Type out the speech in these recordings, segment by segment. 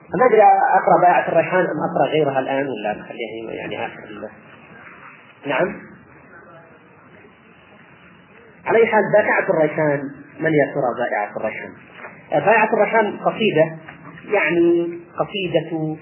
ما أدري أقرأ بائعة الريحان أم أقرأ غيرها الآن ولا نخليها يعني آخر. نعم. على أي حال بائعة الريحان، من يا ترى بائعة الريحان؟ بائعة الريحان قصيدة، يعني قصيدة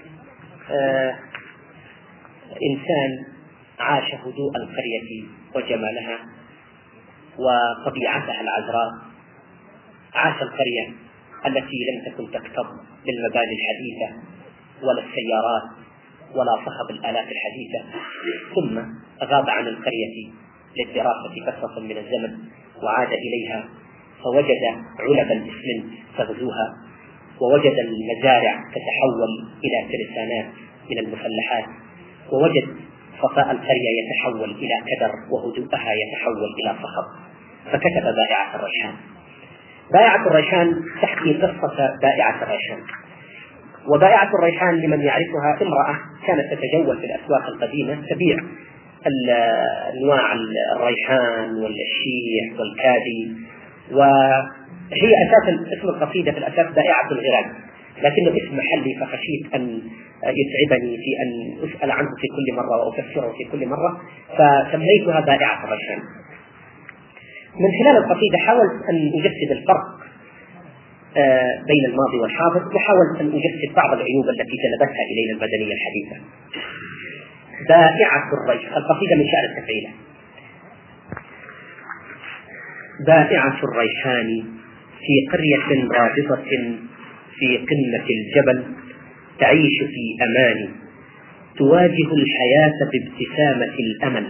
إنسان عاش هدوء القرية وجمالها وطبيعتها العذراء. عاش القرية التي لم تكن تكتظ بالمباني الحديثة ولا السيارات ولا صخب الآلات الحديثة، ثم غاب عن القرية للدراسة فترة من الزمن وعاد إليها فوجد علب الإسمنت تغزوها، ووجد المزارع تتحول إلى ترسانات من المسلحات، ووجد صفاء القرية يتحول إلى كدر وهدوءها يتحول إلى صخب، فكتب بائعة الريحان. بائعة الريحان تحكي قصة بائعة الريحان. وبائعة الريحان لمن يعرفها امرأة كانت تتجول في الأسواق القديمة تبيع أنواع الريحان والشيح والكادي، وهي أساسا اسم القصيدة في الأساس بائعة الغراب، لكنه اسم محلي فخشيت أن يتعبني في أن أسأل عنه في كل مرة وأفسره في كل مرة، فسميتها بائعة الريحان. من خلال القصيدة حاولت أن أجسد الفرق بين الماضي والحاضر، وحاولت أن أجسد بعض العيوب التي جلبتها إلينا المدنية الحديثة. بائعة الريحان، القصيدة من شأن التفعيلة. بائعة الريحان في قرية رابضة في قمة الجبل، تعيش في أمان، تواجه الحياة بابتسامة الأمل،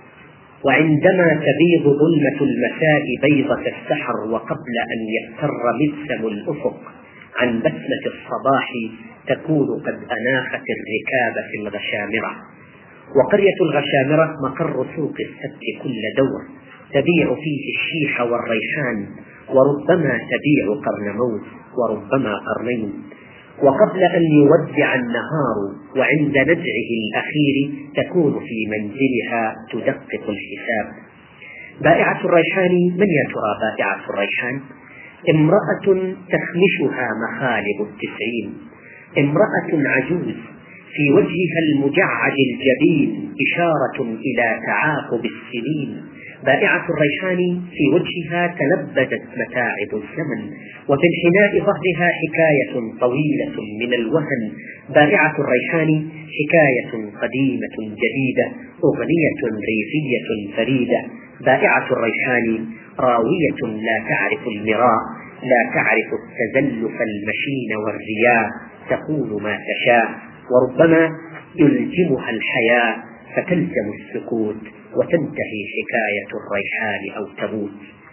وعندما تبيض ظلمة المساء بيضة السحر وقبل أن يغتر مبسم الأفق عن بسمة الصباح تكون قد أناخت الركاب في الغشامرة. وقرية الغشامرة مقر سوق السبت كل دور، تبيع فيه الشيح والريحان، وربما تبيع قرن موز وربما قرنين. وقبل أن يودع النهار وعند نزعه الأخير تكون في منزلها تدقق الحساب. بائعة الريحان، من يا ترى بائعة الريحان؟ امرأة تخمشها مخالب التسعين، امرأة عجوز في وجهها المجعد الجبين إشارة إلى تعاقب السنين. بائعة الريحان في وجهها تلبدت متاعب الزمن، وفي انحناء ظهرها حكاية طويلة من الوهن. بائعة الريحان حكاية قديمة جديدة، أغنية ريفية فريدة. بائعة الريحان راوية لا تعرف المراء، لا تعرف التزلف المشين والرياء، تقول ما تشاء، وربما يلجمها الحياء فتلزم السكوت وتنتهي حكاية الريحان أو تموت.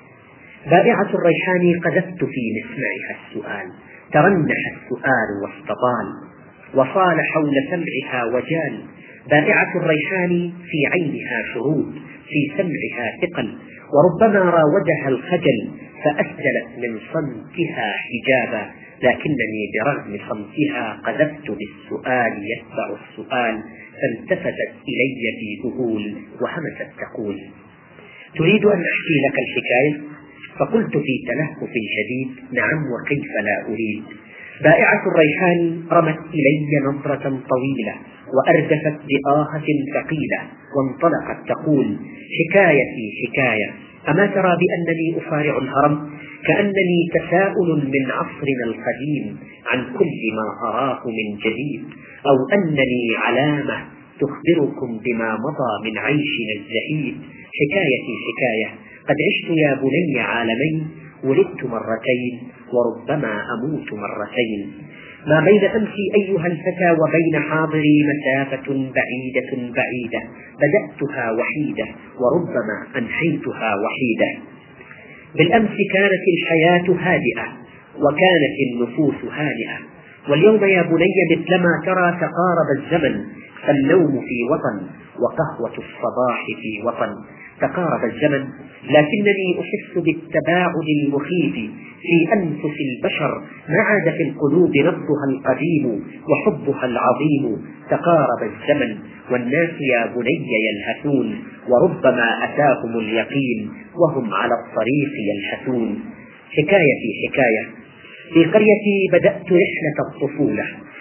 بائعة الريحان قذفت في مسمعها السؤال، ترنح السؤال واستطال، وصال حول سمعها وجال. بائعة الريحان في عينها شرود، في سمعها ثقل، وربما راودها الخجل فأسدلت من صمتها حجابا، لكنني برغم صمتها قذفت بالسؤال يتبع السؤال، فالتفتت إلي في ذهول وهمست تقول: تريد أن أحكي لك الحكاية؟ فقلت في تلهف شديد: نعم وكيف لا أريد. بائعة الريحان رمت إلي نظرة طويلة وأردفت بآهة ثقيلة وانطلقت تقول: حكايتي حكاية، أما ترى بأنني أصارع الهرم؟ كأنني تساؤل من عصرنا القديم عن كل ما أراه من جديد، أو أنني علامة تخبركم بما مضى من عيشنا الزهيد. حكايتي حكاية، قد عشت يا بني عالمين، ولدت مرتين وربما أموت مرتين. ما بين أمسي أيها الفتى وبين حاضري مسافة بعيدة بعيدة، بدأتها وحيدة وربما أنهيتها وحيدة. بالأمس كانت الحياة هادئة وكانت النفوس هانئة، واليوم يا بني مثلما ترى تقارب الزمن، فالنوم في وطن وقهوة الصباح في وطن. تقارب الزمن، لكنني أحس بالتباعد المخيف في أنفس البشر، ما عاد في القلوب نبضها القديم وحبها العظيم. تقارب الزمن والناس يا بني يلهثون، وربما أتاهم اليقين وهم على الطريق يلهثون. حكايتي حكاية، في قريتي بدأت رحلة الطفولة،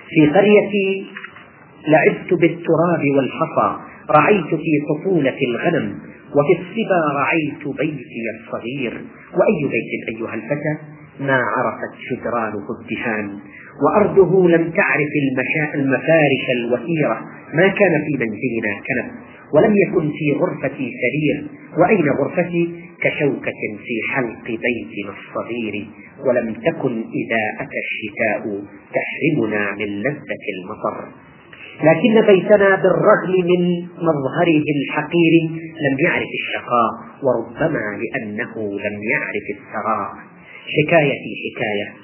في قريتي لعبت بالتراب والحصى، رعيت في طفولة الغنم، وفي الصبا رعيت بيتي الصغير. وأي بيت أيها الفتى ما عرفت جدرانه الدهان، وأرضه لم تعرف المفارش الوثيرة. ما كان في منزلنا كنب، ولم يكن في غرفتي سرير، وأين غرفتي كشوكة في حلق بيتنا الصغير. ولم تكن إذا أتى الشتاء تحرمنا من لذة المطر، لكن بيتنا بالرغم من مظهره الحقير لم يعرف الشقاء، وربما لأنه لم يعرف الثراء. حكايتي حكاية.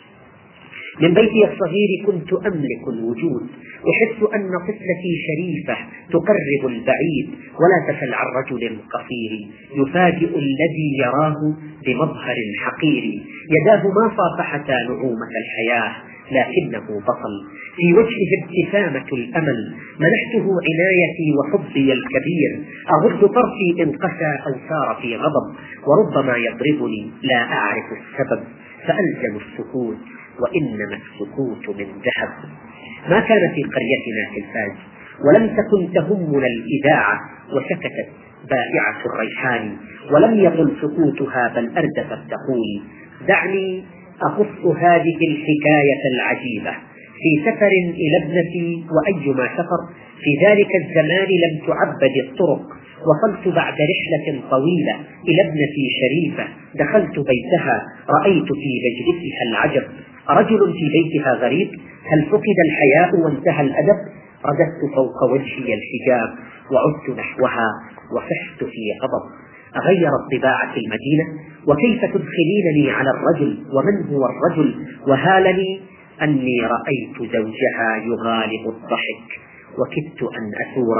من بيتي الصغير كنت أملك الوجود، أحس أن طفلتي شريفة تقرب البعيد، ولا تسل عن رجل قصير يفاجئ الذي يراه بمظهر حقير. يداه ما صافحتا نعومة الحياة، لكنه بطل، في وجهه ابتسامة الأمل. منحته عنايتي وحبي الكبير، أغض طرفي إن قسى أو سار في غضب، وربما يضربني لا أعرف السبب، فألزم السكوت، وإنما السكوت من ذهب. ما كان في قريتنا تلفاز، ولم تكن تهمنا الإذاعة، وسكتت بائعة الريحان، ولم يطل سكوتها بل أردفت تقول: دعني أقص هذه الحكاية العجيبة. في سفر إلى ابنتي، وأيما سفر في ذلك الزمان لم تعبد الطرق، وصلت بعد رحلة طويلة إلى ابنتي شريفة، دخلت بيتها، رأيت في مجلسها العجب. رجل في بيتها غريب؟ هل فقد الحياء وانتهى الأدب؟ رددت فوق وجهي الحجاب وعدت نحوها، وفحت في غضب. أغيرت طباعة المدينة؟ وكيف تدخلينني على الرجل؟ ومن هو الرجل؟ وهالني أني رأيت زوجها يغالب الضحك، وكدت أن أثور،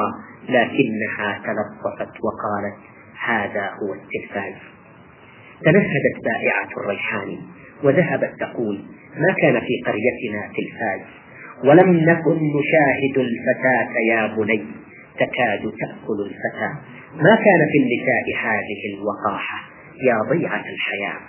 لكنها تلطفت وقالت: هذا هو التلفاز. تنهدت بائعة الريحان وذهبت تقول: ما كان في قريتنا تلفاز، ولم نكن نشاهد الفتاة يا بني تكاد تأكل الفتى. ما كان في النساء هذه الوقاحة يا ضيعة الحياة.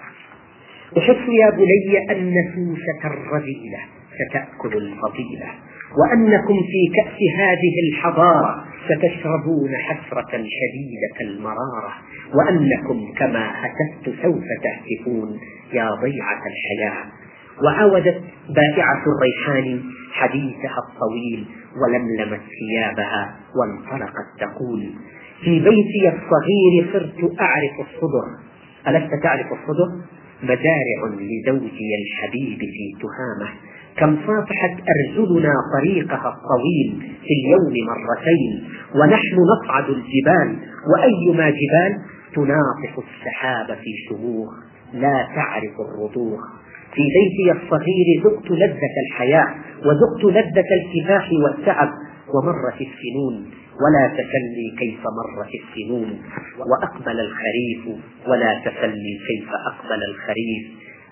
أحس يا بني أن نفوسة الرذيلة ستأكل الفضيلة، وأنكم في كأس هذه الحضارة ستشربون حسرة شديدة المرارة، وأنكم كما هتفت سوف تهتفون يا ضيعة الحياة. وعاودت بائعة الريحان حديثها الطويل، ولملمت ثيابها وانطلقت تقول: في بيتي الصغير صرت أعرف الصدر. ألست تعرف الصدر؟ مزارع لزوجي الحبيب في تهامة، كم صافحت أرجلنا طريقها الطويل في اليوم مرتين، ونحن نصعد الجبال، وأيما جبال تناطح السحاب في شموخ لا تعرف الرضوخ. في بيتي الصغير ذقت لذة الحياة، وذقت لذة الكفاح والتعب، ومرت السنون ولا تسلي كيف مرت السنون، وأقبل الخريف ولا تسلي كيف أقبل الخريف.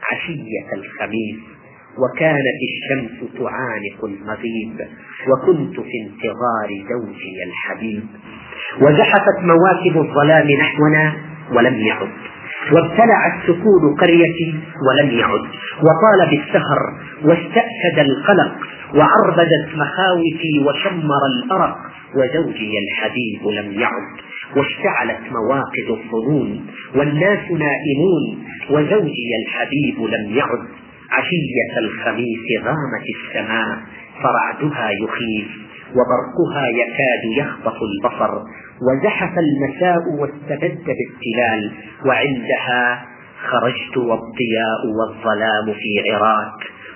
عشية الخميس وكانت الشمس تعانق المغيب، وكنت في انتظار زوجي الحبيب. وزحفت مواكب الظلام نحونا ولم يعد، وابتلعت سكون قريتي ولم يعد، وطال بالسهر واستأكد القلق، وعربدت مخاوفي وشمر الأرق، وزوجي الحبيب لم يعد. واشتعلت مواقد الظنون والناس نائمون، وزوجي الحبيب لم يعد. عشية الخميس غامت السماء فرعدها يخيف، وبرقها يكاد يخطف البصر، وزحف المساء واستبد بالتلال، وعندها خرجت والضياء والظلام في عراك،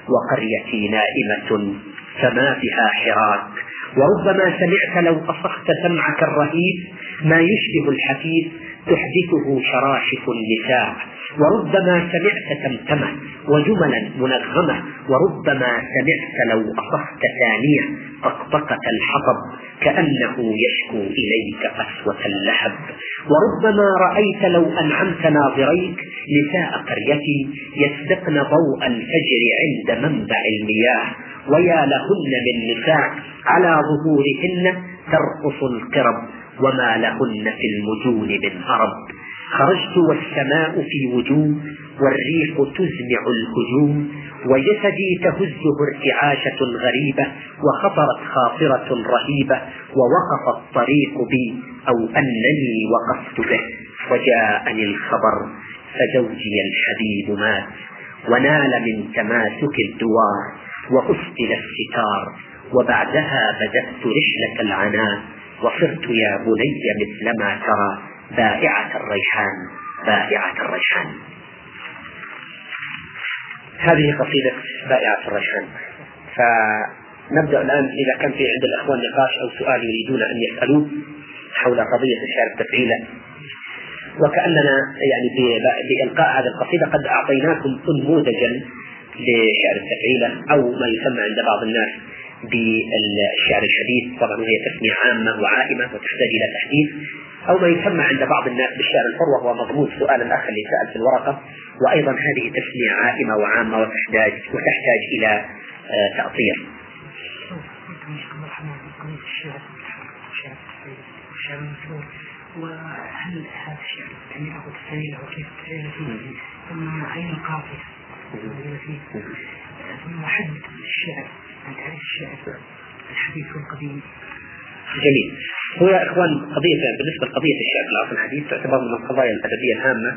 وقريتي نائمة فما بها حراك. وربما سمعت لو أصخت سمعك الرهيب ما يشبه الحفيظ تحدثه شراشف النساء، وربما سمعت تمتمة وجملا منغمة، وربما سمعت لو أصخت ثانية طقطقة الحطب كأنه يشكو إليك قسوة اللهب. وربما رأيت لو أنعمت ناظريك نساء قريتي يسبقن ضوء الفجر عند منبع المياه، ويا لهن من نساء على ظهورهن ترقص القرب، وما لهن في المجون من هرب. خرجت والسماء في وجوم، والريح تزمع الهجوم، وجسدي تهزه ارتعاشة غريبة، وخطرت خاطرة رهيبة، ووقف الطريق بي أو أنني وقفت به، وجاءني الخبر فزوجي الحبيب مات، ونال من تماسك الدوار، وأسدل الستار، وبعدها بدأت رحلة العناء، وصرت يا بني مثلما ترى بائعة الريحان، بائعة الريحان. هذه قصيدة بائعة الريحان. فنبدأ الآن، إذا كان في عند الأخوان نقاش أو سؤال يريدون أن يسألوه حول قضية الشعر التفعيلة. وكأننا يعني بإلقاء هذه القصيدة قد أعطيناكم نموذجا لشعر التفعيلة، أو ما يسمى عند بعض الناس بالشعر الحديث، طبعا هي تسمية عامة وعائمة وتحتاج إلى تحديث، أو ما يسمى عند بعض الناس بالشعر الحر، وهو مضمون سؤال الأخ اللي سأل في الورقة، وأيضا هذه تسمية عائمة وعامة وتحتاج إلى تأطير. وهل هذا الشعر يعني أو تفعيله وكيف تفعيله فيه، ثم أين القافية فيه، ثم حد الشعر عن تعريف الشعر الحديث والقديم. جميل. هو يا إخوان بالنسبة لقضية الشعر في العصر الحديث تعتبر من القضايا الأدبية الهامة،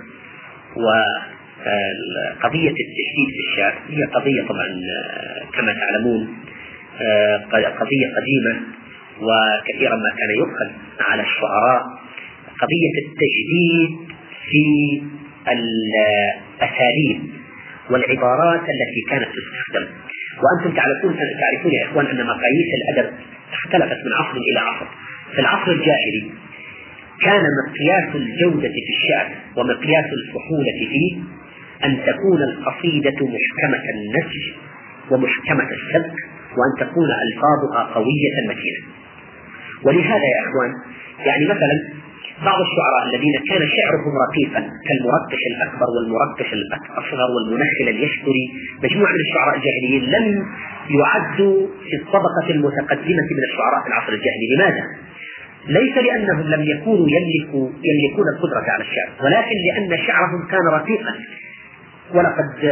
وقضية التجديد في الشعر هي قضية طبعا كما تعلمون قضية قديمة، وكثيرا ما كان يؤخذ على الشعراء قضية التجديد في الأساليب والعبارات التي كانت تستخدم. وأنتم تعرفون يا إخوان أن مقاييس الأدب اختلفت من عصر إلى عصر. في العصر الجاهلي كان مقياس الجودة في الشعر ومقياس الفحولة فيه أن تكون القصيدة محكمة النسج ومحكمة السبك، وأن تكون ألفاظها قوية متينة. ولهذا يا إخوان يعني مثلا بعض الشعراء الذين كان شعرهم رقيقا كالمرقش الأكبر والمرقش الأصغر والمنخل اليشكري، مجموعة من الشعراء الجاهليين لم يعدوا في الطبقة المتقدمة من الشعراء في العصر الجاهلي. لماذا؟ ليس لأنهم لم يكونوا يملكون القدرة على الشعر، ولكن لأن شعرهم كان رقيقا. ولقد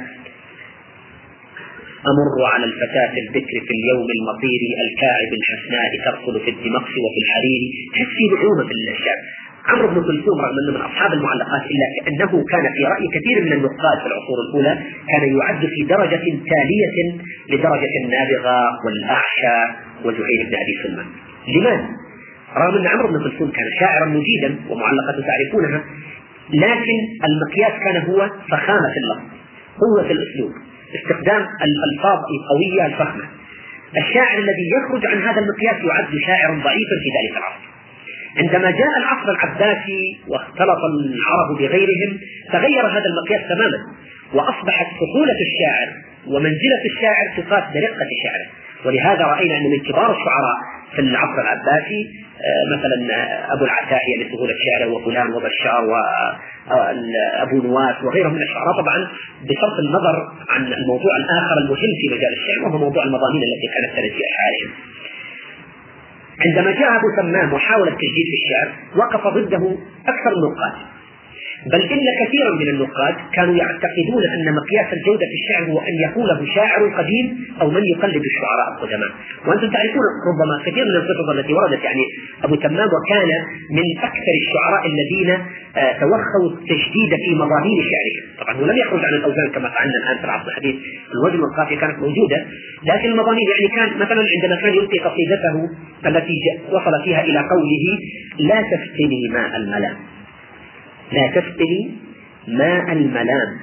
أمر على الفتاة البكر في اليوم المطير الكاعب الحسناء ترقد في الدمقس وفي الحرير. تحسي بعومة في الشعر. عمرو بن كلثوم رغم أنه من أصحاب المعلقات إلا كأنه كان في رأي كثير من النقاد في العصور الأولى كان يعد في درجة تالية لدرجة النابغة والأعشى وزهير بن أبي سلمان. لماذا؟ رغم أن عمرو بن كلثوم كان شاعرا مجيدا ومعلقته تعرفونها، لكن المقياس كان هو فخامة اللفظ، قوة الأسلوب، استخدام الألفاظ القوية الفخمة. الشاعر الذي يخرج عن هذا المقياس يعد شاعرا ضعيفا في ذلك العصر. عندما جاء العصر العباسي واختلط العرب بغيرهم تغير هذا المقياس تماما، وأصبحت فحولة الشاعر ومنزلة الشاعر تقاس برقة شعره. ولهذا رأينا أن من كبار الشعراء في العصر العباسي مثلا أبو العتاهية لسهولة شعره، وفلان وبشار وأبو نواس وغيرهم من الشعراء، طبعا بصرف النظر عن الموضوع الآخر المهم في مجال الشعر وهو موضوع المضامين التي كانت ترد في أشعارهم. عندما جاء أبو تمام وحاول التجديد في الشعر وقف ضده أكثر النقاد، بل إن كثيرا من النقاد كانوا يعتقدون أن مقياس الجودة في الشعر هو أن يقوله شاعر قديم أو من يقلد الشعراء القدماء. وأنتم تعرفون ربما كثير من القصص التي وردت، يعني أبو تمام وكان من أكثر الشعراء الذين توخوا التجديد في مضامين شعرهم. طبعا هو لم يخرج عن الأوزان كما فعلنا الآن في العصر الحديث، الوزن والقافية كانت موجودة، لكن المضامين يعني كان مثلا عندما كان يلقي قصيدته التي وصل فيها إلى قوله لا تفتني ماء الملام، لا تفتني ماء الملام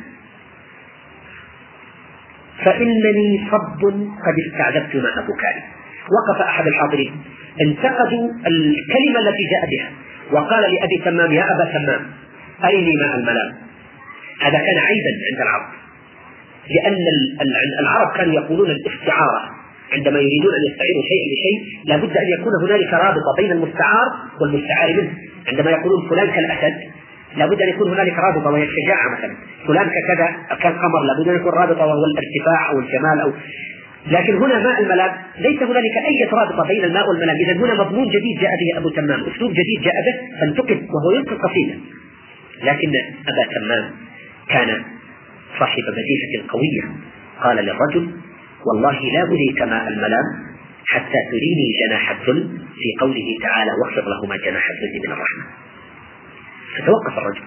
فإنني صب قد استعذبت ماء بكائي. وقف أحد الحاضرين انتقدوا الكلمة التي جاء بها وقال لأبي تمام يا أبا تمام أرني ماء الملام. هذا كان عيبا عند العرب، لأن العرب كانوا يقولون الاستعارة عندما يريدون أن يستعيروا شيئا بشيء لابد أن يكون هنالك رابطة بين المستعار والمستعار منه. عندما يقولون فلان كالأسد لابد أن يكون هنالك رابطة وهي الشجاعة، مثلا فلان كذا كالقمر لابد أن يكون رابطة وهو الارتفاع أو الجمال لكن هنا ماء الملام ليس هنالك أي رابطة بين الماء والملام. إذا هنا مضمون جديد جاء به أبو تمام، أسلوب جديد جاء به فانتقد وهو يلقي قصيدة. لكن أبا تمام كان صاحب بديهة قوية قال للرجل: والله لا أريك ماء الملام حتى تريني جناح الذل في قوله تعالى: واخفض لهما جناح الذل من الرحمة. فتوقف الرجل.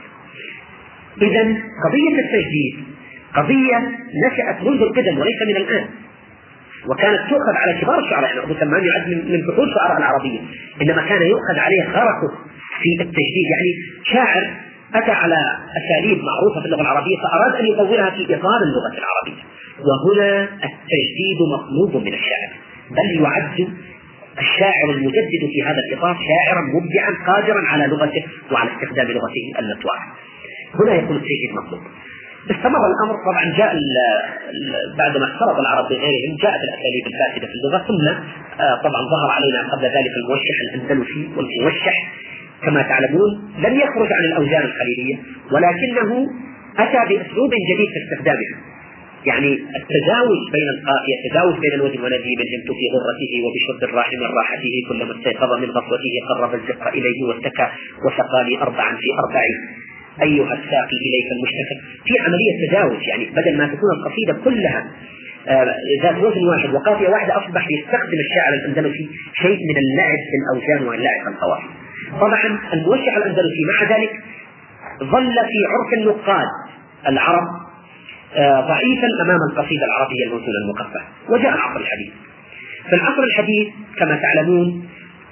إذن قضية التجديد قضية نشأت منذ القدم وليس من الآن، وكانت تؤخذ على كبار الشعراء. يعني أبو سلمان يعد من فصول الشعراء العربية، إنما كان يؤخذ عليه غرقه في التجديد. يعني شاعر أتى على أساليب معروفة في اللغة العربية فأراد أن يطورها في إطار اللغة العربية، وهنا التجديد مطلوب من الشاعر، بل يعد الشاعر المجدد في هذا الإطار شاعرا مبدعا قادرا على لغته وعلى استخدام لغته المتوعة. هنا يكون التجديد مطلوب. استمر الأمر، طبعا جاء بعدما اختلط العرب بغيرهم جاءت الأساليب الفاسدة في اللغة، ثم طبعا ظهر علينا قبل ذلك الموشح الأندلسي. والموشح كما تعلمون لم يخرج عن الأوزان الخليلية، ولكنه أتى بأسلوب جديد في استخدامها. يعني التزاوج بين القافية، التزاوج بين الوزن ونجيب نمت في غرته وبشرب الراح من راحته كلما استيقظ من غفوته قرب الزق إليه واتكى وسقاني أربعا في أربع أيها الساقي إليك المشتكى. في عملية تزاوج، يعني بدل ما تكون القصيدة كلها ذات وزن واحد وقافية واحدة أصبح يستخدم الشاعر الأندلسي شيء من اللعب في الأوزان واللعب في القوافي. طبعا الموشح الأندلسي مع ذلك ظل في عرف النقاد العرب ضعيفا أمام القصيدة العربية الموزونة المقفى. وجاء العصر الحديث. في العصر الحديث كما تعلمون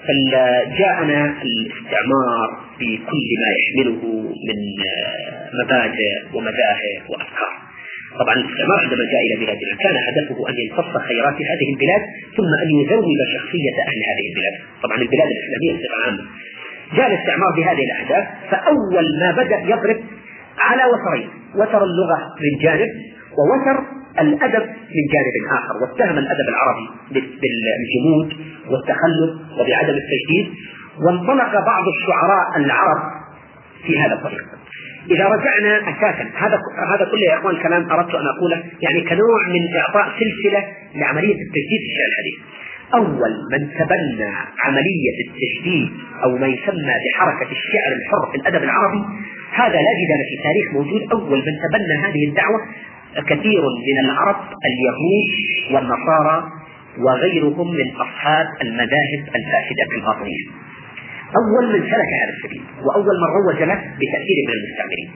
جاءنا الاستعمار بكل ما يحمله من مبادئ ومذاهب وأفكار. طبعا الاستعمار عندما جاء إلى بلادنا كان هدفه أن يمتص خيرات هذه البلاد ثم أن يذوب شخصية أهل هذه البلاد. طبعا البلاد الإسلامية بصفة عامة جاء الاستعمار بهذه الأهداف. فأول ما بدأ يضرب على وترين: وتر اللغة من جانب ووتر الأدب من جانب آخر، واتهم الأدب العربي بالجمود والتخلف وبعدم التجديد. وانطلق بعض الشعراء العرب في هذا الطريق. إذا رجعنا أساسا هذا كله يا إخوان كلام أردت أن أقوله يعني كنوع من إعطاء سلسلة لعملية التجديد في الشعر الحديث. أول من تبنى عملية التجديد أو ما يسمى بحركة الشعر الحر في الأدب العربي، هذا لا جدال في تاريخ موجود. أول من تبنى هذه الدعوة كثير من العرب، اليهود والنصارى وغيرهم من أصحاب المذاهب الفاسدة الباطنية. أول من سلك هذا السبيل وأول من روج له بتأثير من المستعمرين.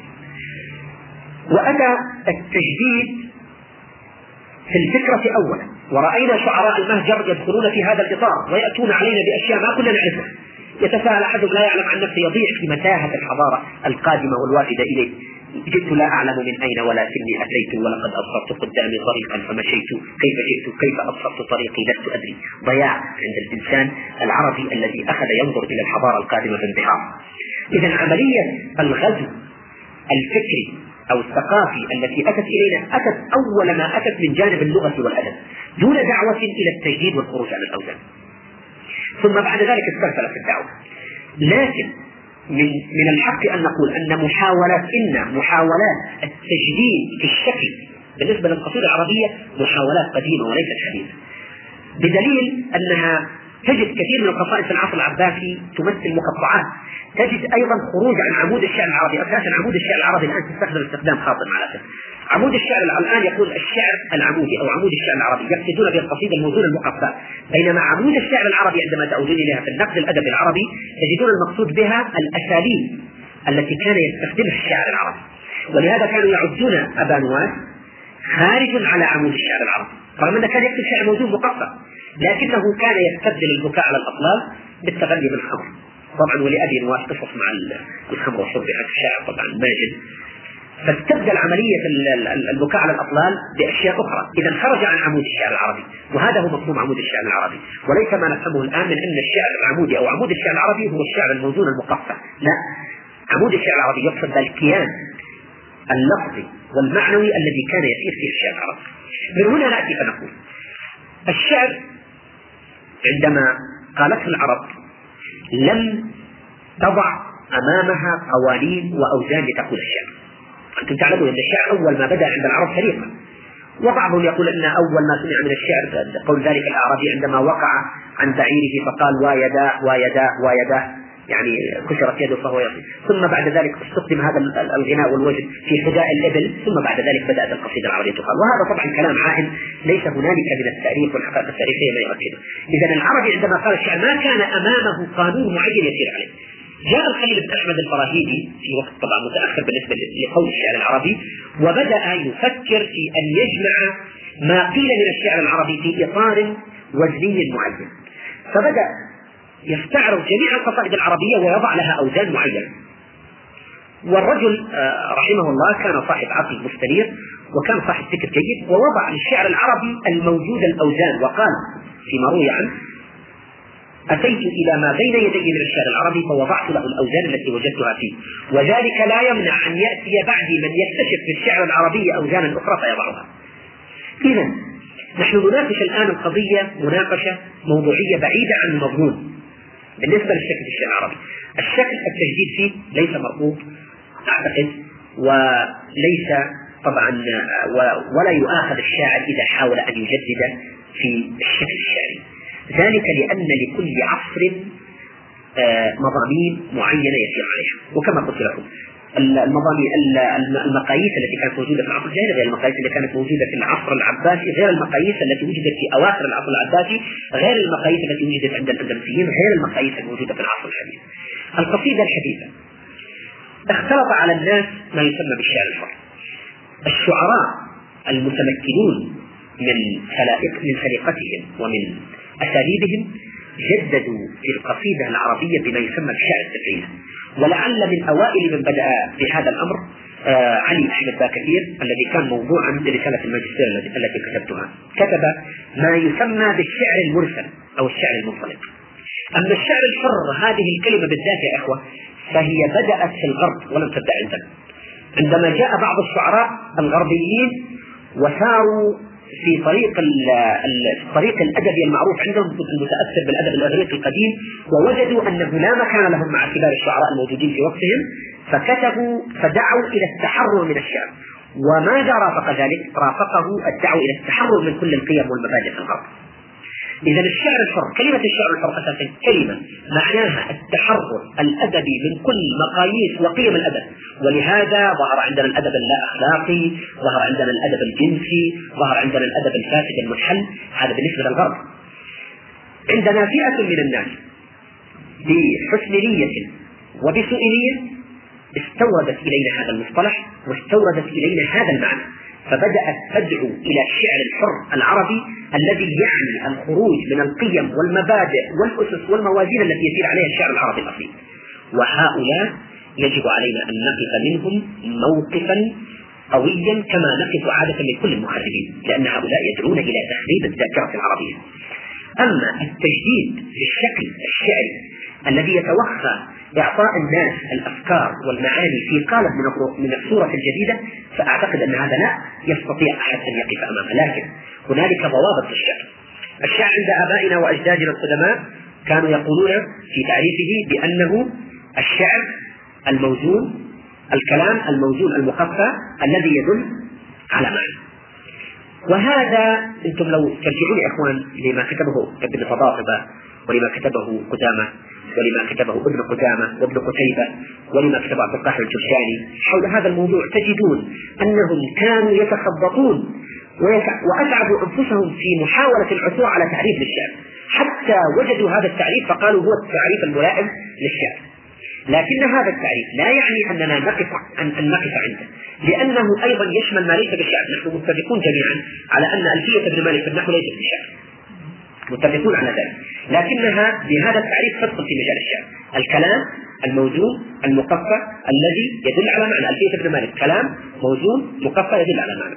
وأتى التجديد في الفكرة أولا، ورأينا شعراء المهجر يدخلون في هذا الإطار ويأتون علينا بأشياء ما كنا نعرفها. يتساءل أحدهم لا يعلم عن نفسه يضيع في متاهة الحضارة القادمة والوافدة إليه. جئت لا أعلم من أين ولكني أتيت ولقد أبصرت قدامي طريقا فمشيت كيف جئت كيف أبصرت طريقي لست أدري. ضياع عند الإنسان العربي الذي أخذ ينظر إلى الحضارة القادمة بانبهار. إذن عملية الغزو الفكري أو الثقافي التي أتت إلينا أتت أول ما أتت من جانب اللغة والأدب دون دعوة إلى التجديد والخروج عن الأوزان. ثم بعد ذلك استرسلت الدعوة. لكن من الحق أن نقول أن محاولات التجديد في الشكل بالنسبة للقصيدة العربية محاولات قديمة وليست حديثة، بدليل أنها تجد كثير من القصائد في العصر العباسي تمثل مقطعات. تجد أيضا خروج عن عمود الشعر العربي. أساسا عمود الشعر العربي الآن تستخدم استخدام خاطئ على أساس عمود الشعر الآن يقول الشعر العمودي أو عمود الشعر العربي، يقصدون بالقصيدة الموزونة المقفى. بينما عمود الشعر العربي عندما تعودون إليها في النقد الأدبي العربي تجدون المقصود بها الأساليب التي كان يستخدمها الشاعر العربي. ولهذا كانوا يعدون أبا نواس خارج على عمود الشعر العربي، رغم أنه كان يكتب شعر موزون مقفى، لكنه كان يستبدل البكاء على الأطلال بالتغني بالخمر. طبعا ولأبي نواس قصص مع الخمر وشربها الشاعر طبعا ماجد، فاستبدل عملية البكاء على الأطلال بأشياء أخرى. إذا خرج عن عمود الشعر العربي، وهذا هو مفهوم عمود الشعر العربي، وليس ما نفهمه الآن من أن الشعر العمودي أو عمود الشعر العربي هو الشعر الموزون المقفى. لا، عمود الشعر العربي يقصد الكيان اللفظي والمعنوي الذي كان يسير فيه الشعر العربي. من هنا نأتي فنقول الشعر عندما قالته العرب لم تضع أمامها قوانين وأوزان لتقول الشعر. أنتم تعلمون أن الشعر أول ما بدأ عند العرب فريقا، وبعضهم يقول أن أول ما سمع من الشعر قول ذلك الأعرابي عندما وقع عن بعيره فقال ويداه ويداه ويداه، يعني كسرت يده فهو يصل. ثم بعد ذلك استخدم هذا الغناء والوجد في حداء الإبل، ثم بعد ذلك بدأت القصيدة العربية تقال. وهذا طبعا كلام عائم ليس هنالك من التاريخ والحقائق التاريخية ما يؤكده. إذا العربي عندما قال الشعر ما كان أمامه قانون معين يسير عليه. جاء الخليل بن أحمد الفراهيدي في وقت طبعا متأخر بالنسبة لقول الشعر العربي، وبدأ يفكر في أن يجمع ما قيل من الشعر العربي في إطار وزني معين، فبدأ يستعرض جميع القصائد العربية ويضع لها أوزان معينة. والرجل رحمه الله كان صاحب عقل مستنير وكان صاحب فكر جيد، ووضع للشعر العربي الموجود الأوزان، وقال فيما روي عنه: أتيت إلى ما بين يدي من الشعر العربي فوضعت له الأوزان التي وجدتها فيه، وذلك لا يمنع أن يأتي بعدي من يكتشف في الشعر العربي أوزانا أخرى فيضعها. إذا نحن نناقش الآن القضية مناقشة موضوعية بعيدة عن المضمون. بالنسبة للشكل في الشعر العربي، الشكل التجديد فيه ليس مرغوب أعتقد، وليس طبعا ولا يؤاخذ الشاعر إذا حاول أن يجدد في الشكل الشعري، ذلك لأن لكل عصر مضامين معينة يسير عليها. وكما قلت لكم المقاييس التي كانت موجودة في العصر الجاهلي غير المقاييس التي كانت موجودة في العصر العباسي، غير المقاييس التي وجدت في أواخر العصر العباسي، غير المقاييس التي وجدت عند الأندلسيين، غير المقاييس الموجودة في العصر الحديث. القصيدة الحديثة اختلط على الناس ما يسمى بالشعر الحر. الشعراء المتمكنون من خليقتهم ومن أساليبهم جددوا في القصيدة العربية بما يسمى بالشعر السفرية، ولعل من أوائل من بدأ بهذا الأمر علي أحمد باكثير الذي كان موضوعا لرسالة الماجستير التي كتبتها. كتب ما يسمى بالشعر المرسل أو الشعر المنطلق. أما الشعر الحر هذه الكلمة بالذات يا إخوة فهي بدأت في الغرب ولم تبدأ عندنا. عندما جاء بعض الشعراء الغربيين وساروا في طريق الأدبي المعروف عندهم المتأثر بالأدب الإغريقي القديم، ووجدوا أنه لا مكان لهم مع كبار الشعراء الموجودين في وقتهم، فدعوا إلى التحرر من الشعر. وماذا رافق ذلك؟ رافقه الدعوة إلى التحرر من كل القيم والمبادئ في الغرب. إذا الشعر الحر، كلمة الشعر الحر أساسا كلمة معناها التحرر الأدبي من كل مقاييس وقيم الأدب، ولهذا ظهر عندنا الأدب اللا أخلاقي، ظهر عندنا الأدب الجنسي، ظهر عندنا الأدب الفاسد المنحل. هذا بالنسبة للغرب. عندنا فئة من الناس بحسن نية وبسوء نية استوردت إلينا هذا المصطلح واستوردت إلينا هذا المعنى، فبدأت تدعو إلى الشعر الحر العربي الذي يعني الخروج من القيم والمبادئ والأسس والموازين التي يسير عليها الشعر العربي الأصيل. وهؤلاء يجب علينا أن نقف منهم موقفا قويا كما نقف عادة من كل المخربين، لأن هؤلاء يدعون إلى تخريب الذاكرة العربية. أما التجديد في الشكل الشعري الذي يتوخى إعطاء الناس الأفكار والمعاني في قالب من الصورة الجديدة، فأعتقد أن هذا لا يستطيع أحد أن يقف أمامه. لكن هنالك ضوابط في الشعر. الشعر عند آبائنا وأجدادنا القدماء كانوا يقولون في تعريفه بأنه الشعر الموزون، الكلام الموزون المخفى الذي يدل على معنى. وهذا أنتم لو ترجعون يا إخوان لما كتبه ابن فضاطبة ولما كتبه قدامة ولما كتبه ابن قدامة وابن قتيبة ولما كتبه عبد القاهر الجرجاني حول هذا الموضوع، تجدون أنهم كانوا يتخبطون وأتعبوا أنفسهم في محاولة العثور على تعريف للشعر، حتى وجدوا هذا التعريف فقالوا هو التعريف الملائم للشعر. لكن هذا التعريف لا يعني أننا نقف عنده، لأنه أيضا يشمل ما ليس بالشعر. نحن متفقون جميعا على أن ألفية ابن مالك في النحو ليست بالشعر، متفقون على ذلك، لكنها بهذا التعريف تدخل في مجال الشعر. الكلام الموزون المقفى الذي يدل على معنى. ألفية ابن مالك كلام موزون مقفى يدل على معنى.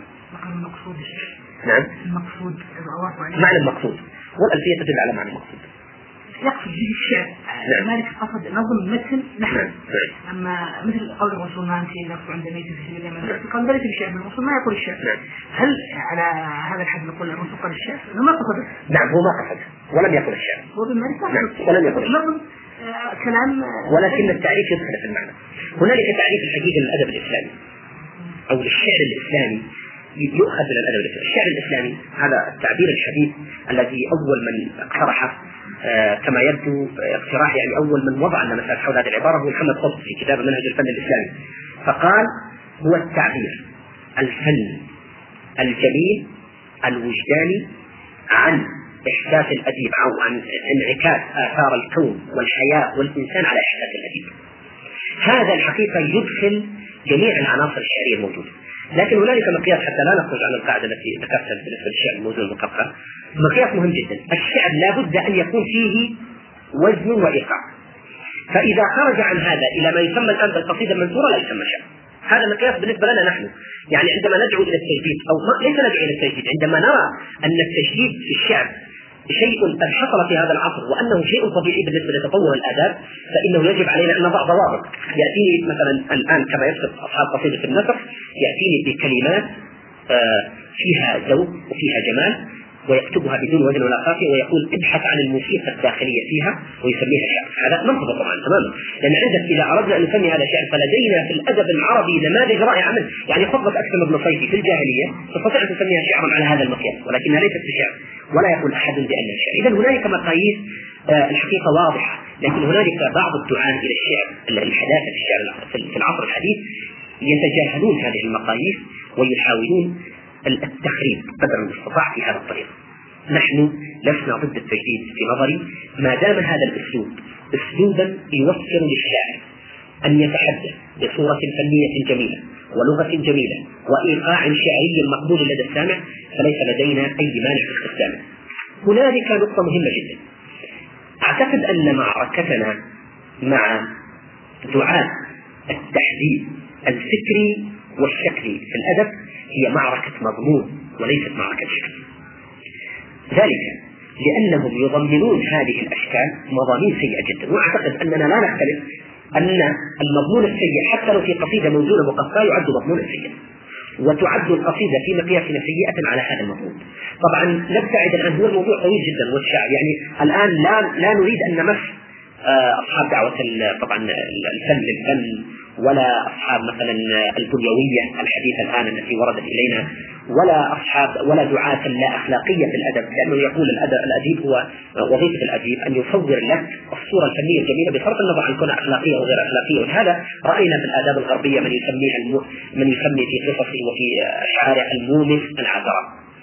نعم، المقصود معنى المقصود، والألفية تدل على معنى المقصود. يقصد به الشعر. مالك قصد نظم مثل نحو. أما مثل قول الرسول ما أنت نقص عند ميت في سبيل الله قال ذلك الشعر، الرسول ما يقول الشعر. هل على هذا الحد نقول الرسول قال الشعر؟ ما قصد. نعم، هو ما قصد ولم يقل الشعر. هو بالمالك ولم يقل نظم كلام، ولكن التعريف يدخل في المعنى. هنالك تعريف الحقيقي للأدب الإسلامي أو للشعر الإسلامي يؤخذ من الأدب الإسلامي. الشعر الإسلامي هذا التعبير الحديث الذي أول من اقترحه كما يبدو اقتراح يعني أول من وضع لنا مسألة حول هذه العبارة هو محمد قطب في كتاب منهج الفن الإسلامي، فقال هو التعبير الفني الجميل الوجداني عن إحساس الأديب أو عن انعكاس آثار الكون والحياة والإنسان على إحساس الأديب. هذا الحقيقة يدخل جميع العناصر الشعرية الموجودة، لكن هنالك مقياس حتى لا نخرج عن القاعدة التي ذكرتها بالنسبة للشعر الموزون المقطع، مقياس مهم جدا. الشعر لا بد أن يكون فيه وزن وإيقاع، فإذا خرج عن هذا إلى ما يسمى الآن بالقصيدة المنثورة لا يسمى شعر. هذا مقياس بالنسبة لنا نحن، يعني عندما ندعو إلى التجديد أو ليس ندعو إلى التجديد، عندما نرى أن التجديد في الشعر شيء قد حصل في هذا العصر وأنه شيء طبيعي بالنسبة لتطور الآداب، فإنه يجب علينا أن نضع ضوابط. يأتيني مثلا الآن كما يصف أصحاب قصيدة النثر، يأتيني بكلمات فيها ذوق وفيها جمال ويكتبها بدون وزن ولا قافية ويقول ابحث عن الموسيقى الداخلية فيها ويسميها شعر. هذا منطق طبعا تماما، لأن عندك إذا أردنا أن نسمي هذا شعر فلدينا في الأدب العربي نماذج رائعة منه. يعني خطبة أكثم بن صيفي في الجاهلية تستطيع أن تسميها شعرا على هذا المقياس، ولكنها ليست بشعر ولا يقول أحد بأنها شعر. إذا هنالك مقاييس الحقيقة واضحة، لكن هنالك بعض الدعاة إلى الشعر الحداثة في الشعر في العصر الحديث يتجاهلون هذه المقاييس ويحاولون التخريب قدر المستطاع في هذا الطريق. نحن لسنا ضد التجديد في نظري ما دام هذا الأسلوب أسلوبا يوفر للشاعر أن يتحدث بصورة فنية جميلة ولغة جميلة وإيقاع شعري مقبول لدى السامع، فليس لدينا أي مانع في استخدامه. هنالك نقطة مهمة جدا، أعتقد أن معركتنا مع دعاة التحديد الفكري والشكلي في الأدب هي معركة مضمون وليست معركة شكل، ذلك لأنهم يضمنون هذه الأشكال مضامين سيئة جدا. وأعتقد أننا لا نختلف أن المضمون السيء حتى لو في قصيدة موزونة مقطعة يعد مضمونا سيئا، وتعد القصيدة في مقياسنا سيئة على هذا المضمون. طبعا نبتعد الآن، هو الموضوع طويل جدا والشعر يعني الآن لا نريد أن نمس أصحاب دعوة طبعا الفن للفن ولا أصحاب مثلا البنيوية الحديثة الآن التي وردت إلينا ولا دعاة لا أخلاقية في الأدب، لأنه يقول الأديب هو وظيفة الأديب أن يصور لك الصورة الفنية الجميلة بصرف النظر عن كونها أخلاقية أو غير أخلاقية. وهذا رأينا في الآداب الغربية من يسمي في قصصه وفي أشعاره المومس العذراء.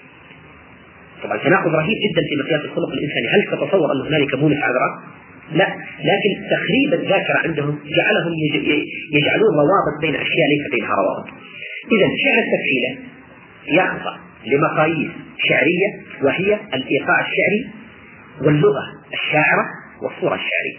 طبعا تناقض رهيب جدا في مقياس الخلق الإنساني. هل تتصور أن هنالك مومس عذراء؟ لا، لكن تخريب الذاكرة عندهم جعلهم يجعلون روابط بين أشياء ليس بينها روابط. إذا شعر التفعيلة يخضع لمقاييس شعرية وهي الإيقاع الشعري واللغة الشاعرة والصورة الشعرية،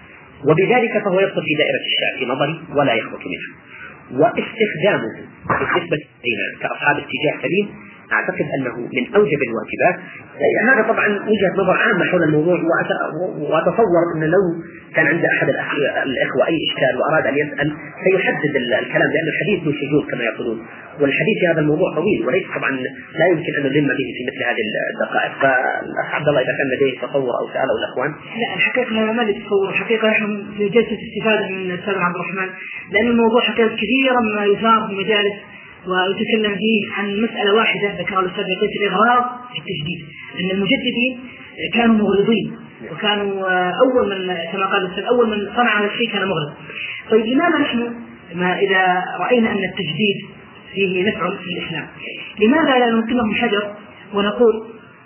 وبذلك فهو يدخل في دائرة الشعر في نظري ولا يخرج منها. واستخدامه بالنسبة لنا كأصحاب اتجاه سليم أعتقد أنه من أوجب الواجبات. هذا طبعا وجهة نظر عامة حول الموضوع، وأتصور أن لو كان عند أحد الإخوة أي إشكال وأراد أن يسأل سيحدد الكلام، لأن الحديث ذو شجون كما يقولون، والحديث في هذا الموضوع طويل وليس طبعا لا يمكن أن نلم به في مثل هذه الدقائق. فالأخ عبد الله إذا كان لديه تصور أو سأله الأخوان. لا الحقيقة ما لي تصور، الحقيقة نحن في جلسة استفادة من الأستاذ عبد الرحمن، لأن الموضوع حقيقة كثيرا ما يثار في مجالس ويتكلم فيه عن مسألة واحدة ذكرها الأستاذ يقول الإغراض في التجديد، أن المجددين كانوا مغرضين وكانوا أول من كما قال الأستاذ أول من صنع هذا الشيء كان مغرض. طيب لماذا نحن إذا رأينا أن التجديد فيه نفع في الإسلام لماذا لا ننقلهم حجر ونقول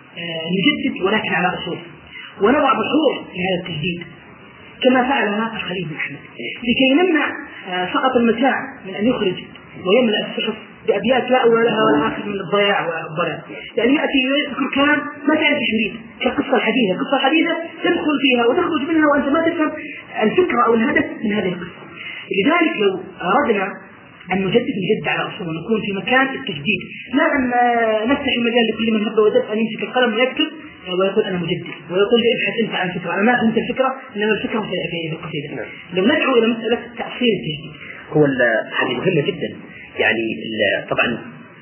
نجدد ولكن على أصول ونضع بحور لهذا التجديد كما فعلها الخليل بن أحمد لكي نمنع سقط المتاع من أن يخرج ويملأ الصحف بأبيات لا أول لها ولا آخر من الضياع والضلال. يعني يأتي يذكر كلام ما تعرف تشريد كالقصة الحديثة، القصة الحديثة تدخل فيها وتخرج منها وأنت ما تفهم الفكرة أو الهدف من هذه القصة. لذلك لو أردنا أن نجدد على أصول ونكون في مكان التجديد، لا أن نفتح المجال لكل من هب ودب أن يمسك القلم ويكتب ويقول أنا مجدد ويقول لي ابحث أنت عن فكرة، أنا ما فهمت الفكرة إنما الفكرة في القصيدة. لو ندعو إلى مسألة تأصيل التجديد هو هذه مهمة جدا. يعني طبعا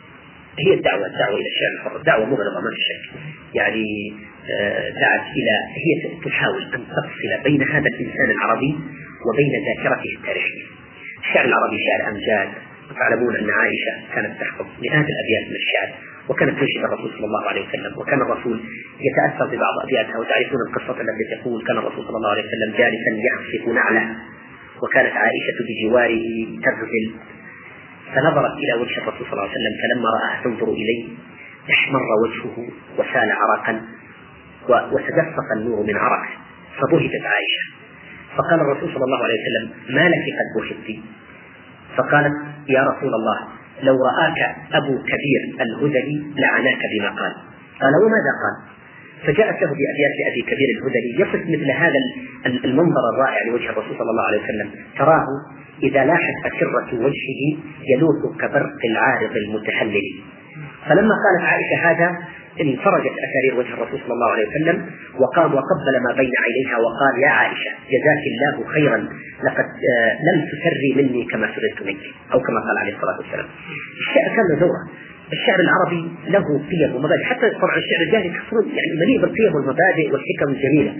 هي الدعوة إلى الشعر الحر دعوة مغلقة ما في شك، يعني دعت إلى هي تحاول أن تفصل بين هذا الإنسان العربي وبين ذاكرته التاريخية. الشعر العربي شعر أمجاد، وتعلمون أن عائشة كانت تحفظ مئات الأبيات من الشعر وكانت تنشد الرسول صلى الله عليه وسلم، وكان الرسول يتأثر ببعض أبياتها. وتعرفون القصة التي تقول كان الرسول صلى الله عليه وسلم جالسا يخفف نعله، وكانت عائشة بجواره تغزل، فنظرت إلى وجه الرسول صلى الله عليه وسلم، فلما رآها تنظر إليه احمر وجهه وسال عرقا وتدفق النور من عرقه، فبهتت عائشة. فقال الرسول صلى الله عليه وسلم: ما لك قد بهتي؟ فقالت: يا رسول الله، لو رآك أبو كبير الهذلي لعناك بما قال. قال: وماذا قال؟ فجاءت له بأبيات أبي كبير الهذلي يصف مثل هذا المنظر الرائع لوجه الرسول صلى الله عليه وسلم: تراه إذا لاحت أسرة وجهه يلوح كبرق العارض المتهلل. فلما قالت عائشة هذا انفرجت أسارير وجه الرسول صلى الله عليه وسلم، وقام وقبل ما بين عينيها وقال: يا عائشة، جزاك الله خيرا، لقد لم تسري مني كما سررت منك، أو كما قال عليه الصلاة والسلام. الشعر كان له دورة، الشعر العربي له قيم ومبادئ، حتى طبعا الشعر الجاهلي يعني مليء بالقيم والمبادئ والحكم الجميلة.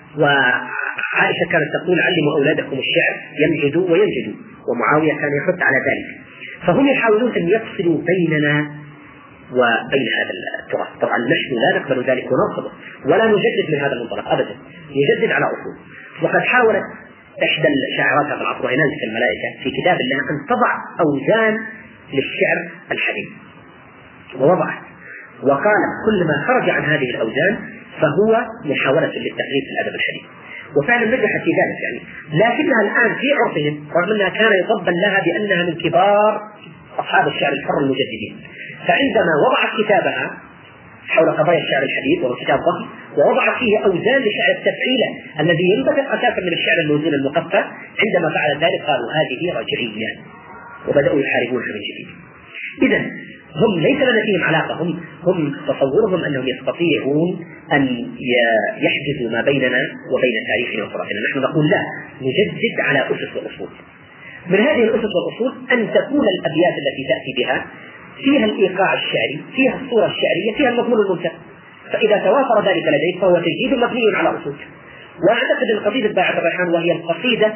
وعائشة كانت تقول: علموا أولادكم الشعر ينجدوا وينجدوا، ومعاوية كان يحث على ذلك. فهم يحاولون أن يفصلوا بيننا وبين هذا التراث. طبعا نحن لا نقبل ذلك ونرفضه ولا نجدد من هذا المنطلق أبدا، نجدد على أصول. وقد حاولت إحدى الشاعرات في العصر هنالك الملائكة في كتاب الله أن تضع أوزان للشعر الحديث، ووضعت وقالت كل ما خرج عن هذه الأوزان فهو محاولة للتقليد في الأدب الحديث، وفعلا نجحت في ذلك يعني. لكنها الآن في عرفهم، رغم أنها كان يقبل لها بأنها من كبار أصحاب الشعر الحر المجددين، فعندما وضعت كتابها حول قضايا الشعر الحديث، وهو كتاب ضخم، ووضعت فيه أوزان لشعر التفعيلة الذي ينبثق أساسا من الشعر الموزون المقفى، عندما فعلت ذلك قالوا هذه رجعية، وبدأوا يحاربونها من جديد. إذن هم ليس لنا فيهم علاقة، هم تصورهم أنهم يستطيعون أن يحجزوا ما بيننا وبين تاريخنا وتراثنا. نحن نقول لا، نجدد على أسس وأصول. من هذه الأسس والأصول أن تكون الأبيات التي تأتي بها فيها الإيقاع الشعري، فيها الصورة الشعرية، فيها المضمون الممتع. فإذا توافر ذلك لديك فهو تجديد مبني على أصول. وأعتقد أن قصيدة بائعة الريحان وهي القصيدة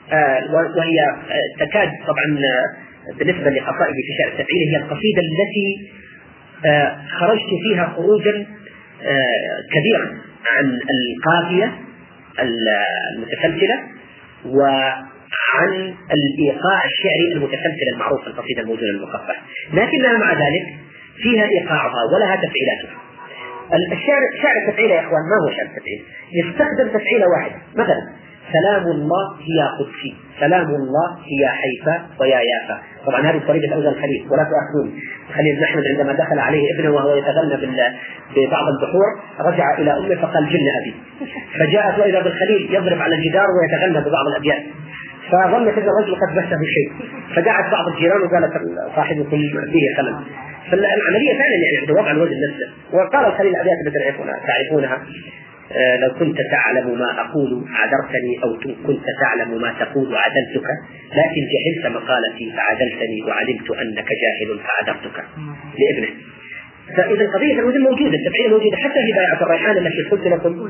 وهي تكاد طبعا بالنسبة لقصائد في شعر التفعيل هي القصيدة التي خرجت فيها خروجا كبيرا عن القافية المتسلسلة وعن الإيقاع الشعري المتسلسل المعروف في القصيدة الموزونة المقفى، لكنها مع ذلك فيها إيقاعها ولها تفعيلاتها. شعر التفعيل يا إخوان ما هو شعر التفعيل؟ يستخدم تفعيلة واحدة، مثلا سلام الله هي قدسي، سلام الله هي حيفا ويا يافا. طبعا هذه طريقة أوزان الخليل، ولا تؤاخذون. الخليل بن أحمد عندما دخل عليه ابنه وهو يتغنى ببعض البحور رجع إلى أمه فقال جن أبي، فجاءت وإذا بالخليل يضرب على الجدار ويتغنى ببعض الأبيات، فظنت أن الرجل قد بثه شيء، فدعت بعض الجيران وقالت صاحبكم فيه خلل. فالعملية فعلا يعني عند وضع الوزن نفسه. وقال الخليل الأبيات التي تعرفونها: لو كنت تعلم ما أقول عذرتني، أو كنت تعلم ما تقول عدلتك، لكن جهلت مقالتي فعدلتني، وعلمت أنك جاهل فعذرتك لابنه. فإذا قضية الوزن موجودة، التفعيل موجودة حتى في بائعة الريحان التي قلت لكم.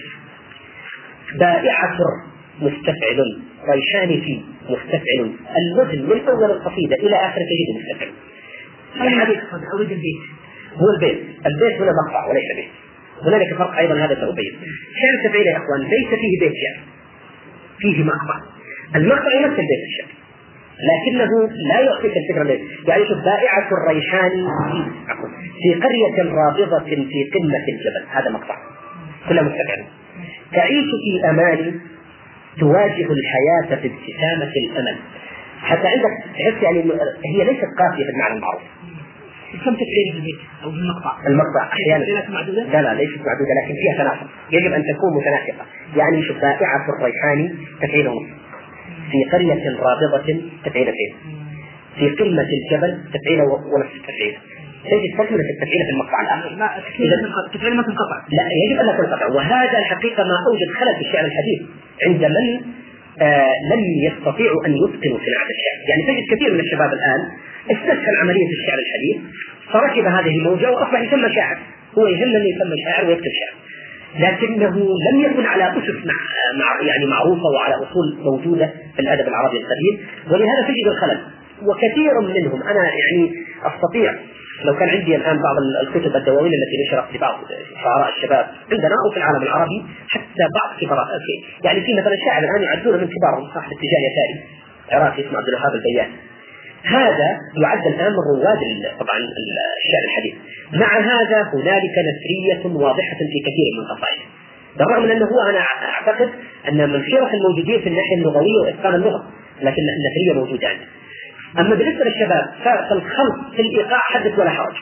بائعة مستفعل، ريحان فيه مستفعل، الوزن من أول القصيدة إلى آخر تجد مستفعل. الحديث هو البيت هنا مقطع وليس بيت. هنالك فرق أيضا هذا سأبين. شعر التفعيل يا إخوان ليس فيه بيت شعر، فيه مقطع. المقطع يمثل بيت الشعر لكنه لا يعطيك الفكرة ليه. يعني شوف: بائعة الريحان في قرية رابضة في قمة الجبل، هذا مقطع كله مستفعل. تعيش في أمان تواجه الحياة بابتسامة الأمل. حتى عندك تحس يعني هي ليست قافية بالمعنى المعروف. كم تفعيل في البيت أو في المقطع أحيانا لا ليست معدودة، لكن فيها تناسق، يجب أن تكون متناسقة. يعني شوف: بائعة الريحان تفعيل ونص، في قرية رابضة تفعيلتين، في قمة الجبل تفعيل ونصف تفعيل. تجد تكملة التفعيل في المقطع الآخر. تفعيل ما تنقطع، لا يجب أن لا تنقطع. وهذا الحقيقة ما أوجد خلل في الشعر الحديث عند من لم يستطيعوا أن يتقنوا صناعة الشعر. يعني تجد كثير من الشباب الآن استسهل عملية الشعر الحديث، فركب هذه الموجة وأصبح يسمى شاعر. هو يهم أن يسمى شاعر ويكتب شعر، لكنه لم يكن على أسس يعني معروفة وعلى أصول موجودة في الأدب العربي القديم، ولهذا تجد الخلل. وكثير منهم أنا يعني أستطيع لو كان عندي الآن بعض الكتب الدواوين التي نشرت لبعض شعراء الشباب عندنا أو في العالم العربي، حتى بعض كبار يعني في مثلا شاعر الآن يعدون من كبارهم صاحب اتجاه يساري عراقي اسمه عبد الوهاب البيان، هذا يعد الآن من رواد طبعا الشعر الحديث. مع هذا هنالك نثرية واضحة في كثير من القصائد، بالرغم من أنه أنا أعتقد أن من خيرة الموجودين في الناحية اللغوية وإتقان اللغة، لكن النثرية موجودة عندنا. أما بالنسبة للشباب فالخلط في الإيقاع حدث ولا حرج.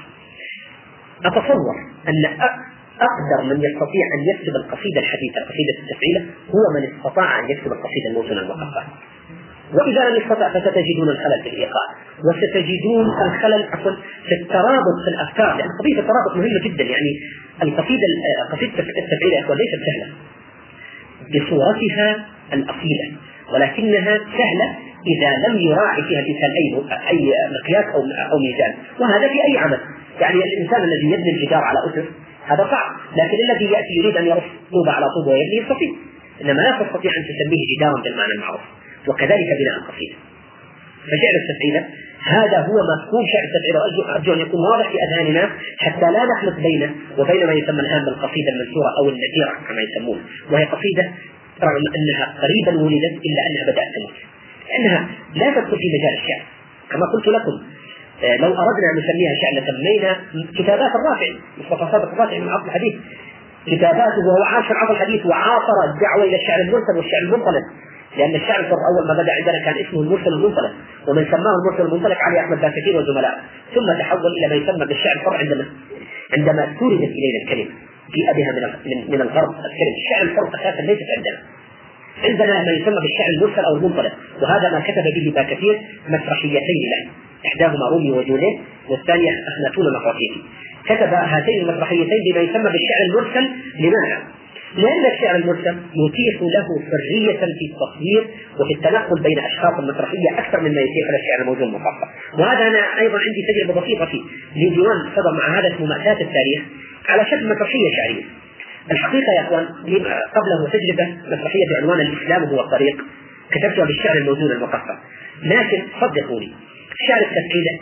أتصور أن أقدر من يستطيع أن يكتب القصيدة الحديثة القصيدة التفعيلة هو من استطاع أن يكتب القصيدة الموزونة المقطعة، وإذا لم يستطع فستجدون الخلل في الإيقاع، وستجدون الخلل في الترابط في الأفكار، لأن قضية الترابط مهمة جدا. يعني قصيدة التفعيلة يا أخوان ليست سهلة بصورتها الأصيلة، ولكنها سهلة إذا لم يراعي فيها الإنسان أي مقياس أو ميزان، وهذا في أي عمل. يعني الإنسان الذي يبني الجدار على أسس هذا صعب، لكن الذي يأتي يريد أن يرص طوبة على طوبة ويبني يستطيع، إنما لا تستطيع أن تسميه جدارا بالمعنى المعروف. وكذلك بناء القصيدة. فشعر التفعيلة هذا هو مفهوم شعر التفعيلة، أرجو أن يكون واضح في أذهاننا حتى لا نخلط بينه وبين ما يسمى الآن بالقصيدة المنثورة أو النثيرة كما يسمون، وهي قصيدة رغم أنها قريبا ولدت إلا أنها بدأت تموت، لأنها لا تدخل في مجال الشعر. كما قلت لكم لو أردنا أن نسميها شعر لسمينا كتابات الرافعي، مصطفى صادق الرافعي من عصر الحديث، كتاباته وهو عاش العصر الحديث وعاصر الدعوة إلى الشعر المرسل والشعر المنطلق، لأن الشعر أول ما بدأ عندنا كان اسمه المرسل المنطلق، ومن سماه المرسل المنطلق علي أحمد باكثير وزملائه، ثم تحول إلى ما يسمى بالشعر الحر عندما توردت إلينا الكلمة جيء بها من الغرب. الكلمة الشعر الحر أساسا ليست عندنا ما يسمى بالشعر المرسل أو المنطلق، وهذا ما كتب به باكثير مسرحيتين له، إحداهما رومي وجوليه والثانية أخناتون مقاطيسي. كتب هاتين المسرحيتين بما يسمى بالشعر المرسل. لماذا؟ لأن الشعر المرسل يتيح له حرية في التصوير وفي التنقل بين أشخاص المسرحية أكثر مما يتيح له الشعر الموزون المقطع. وهذا أنا أيضا عندي تجربة بسيطة فيه، لديوان صدر مع هذا اسمه مأساة التاريخ على شكل مسرحية شعرية. الحقيقة يا أخوان قبله تجربة مسرحية بعنوان الإسلام هو الطريق، كتبتها بالشعر الموزون المقطع. لكن صدقوني شعر التفعيلة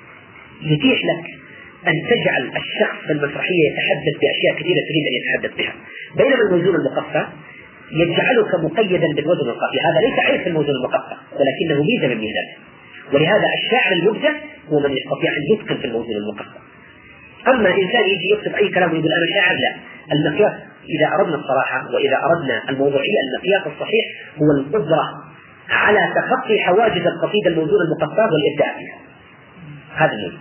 يتيح لك أن تجعل الشخص في المسرحية يتحدث بأشياء كثيرة تريد أن يتحدث بها، بينما الموزون المقطع يجعلك مقيدا بالوزن القافي. هذا ليس عيب في الموزون المقطع ولكنه ميزة من ميزاته، ولهذا الشاعر المبدع هو من يستطيع أن يتقن في الموزون المقطع. أما إنسان يجي يكتب أي كلام ويقول أنا شاعر، لا. المقياس إذا أردنا الصراحة وإذا أردنا الموضوعية، المقياس الصحيح هو القدرة على تخطي حواجز القصيدة الموزون المقطع والإبداع فيها. هذا الموضوع.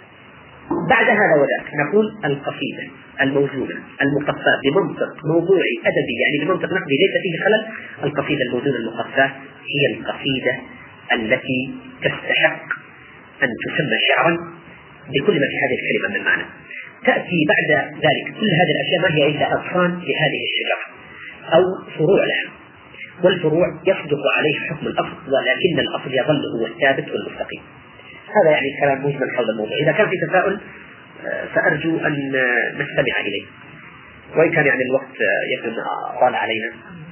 بعد هذا وذاك نقول القصيدة الموزونة المقفاة بمنطق موضوعي أدبي، يعني بمنطق نقدي ليس فيه خلل. القصيدة الموزونة المقفاة هي القصيدة التي تستحق أن تسمى شعرا بكل ما في هذه الكلمة من معنى. تأتي بعد ذلك كل هذه الأشياء ما هي إلا أغصان لهذه الشجرة أو فروع لها، والفروع يصدق عليه حكم الأصل، ولكن الأصل يظل هو الثابت والمستقيم. هذا يعني كلام مجمل حول الموضوع. إذا كان في تساؤل سأرجو أن نستمع إليه، وإن كان يعني الوقت يكون طال علينا.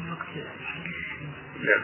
نعم.